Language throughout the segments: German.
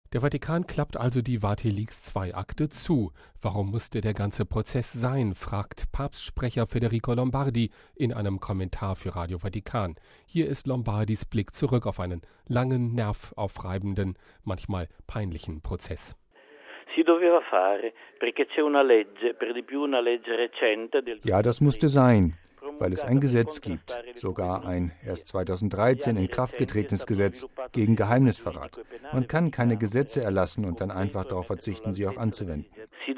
Der Vatikan klappt also die WikiLeaks-2-Akte zu. Warum musste der ganze Prozess sein, fragt Papstsprecher Federico Lombardi in einem Kommentar für Radio Vatikan. Hier ist Lombardis Blick zurück auf einen langen, nervaufreibenden, manchmal peinlichen Prozess. Ja, das musste sein, weil es ein Gesetz gibt, sogar ein erst 2013 in Kraft getretenes Gesetz gegen Geheimnisverrat. Man kann keine Gesetze erlassen und dann einfach darauf verzichten, sie auch anzuwenden.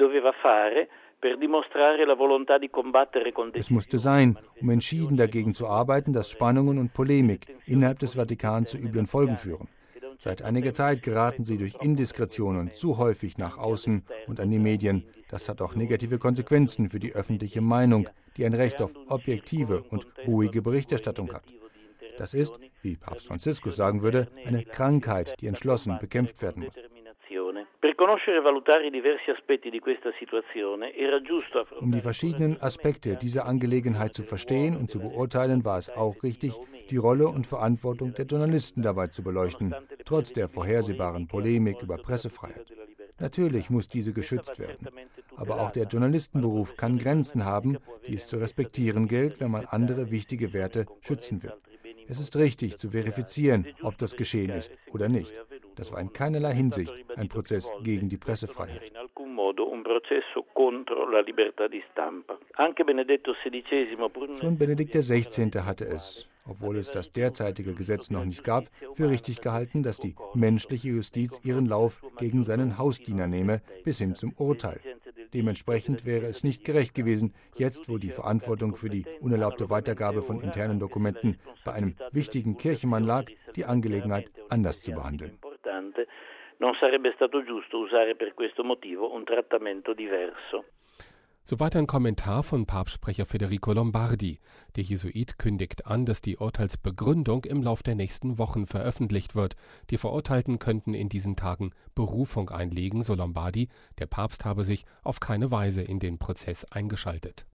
Es musste sein, um entschieden dagegen zu arbeiten, dass Spannungen und Polemik innerhalb des Vatikan zu üblen Folgen führen. Seit einiger Zeit geraten sie durch Indiskretionen zu häufig nach außen und an die Medien. Das hat auch negative Konsequenzen für die öffentliche Meinung, die ein Recht auf objektive und ruhige Berichterstattung hat. Das ist, wie Papst Franziskus sagen würde, eine Krankheit, die entschlossen bekämpft werden muss. Um die verschiedenen Aspekte dieser Angelegenheit zu verstehen und zu beurteilen, war es auch richtig, die Rolle und Verantwortung der Journalisten dabei zu beleuchten, trotz der vorhersehbaren Polemik über Pressefreiheit. Natürlich muss diese geschützt werden. Aber auch der Journalistenberuf kann Grenzen haben, die es zu respektieren gilt, wenn man andere wichtige Werte schützen will. Es ist richtig, zu verifizieren, ob das geschehen ist oder nicht. Das war in keinerlei Hinsicht ein Prozess gegen die Pressefreiheit. Schon Benedikt XVI. Hatte es, obwohl es das derzeitige Gesetz noch nicht gab, für richtig gehalten, dass die menschliche Justiz ihren Lauf gegen seinen Hausdiener nehme, bis hin zum Urteil. Dementsprechend wäre es nicht gerecht gewesen, jetzt, wo die Verantwortung für die unerlaubte Weitergabe von internen Dokumenten bei einem wichtigen Kirchenmann lag, die Angelegenheit anders zu behandeln. Soweit ein Kommentar von Papstsprecher Federico Lombardi. Der Jesuit kündigt an, dass die Urteilsbegründung im Lauf der nächsten Wochen veröffentlicht wird. Die Verurteilten könnten in diesen Tagen Berufung einlegen, so Lombardi. Der Papst habe sich auf keine Weise in den Prozess eingeschaltet.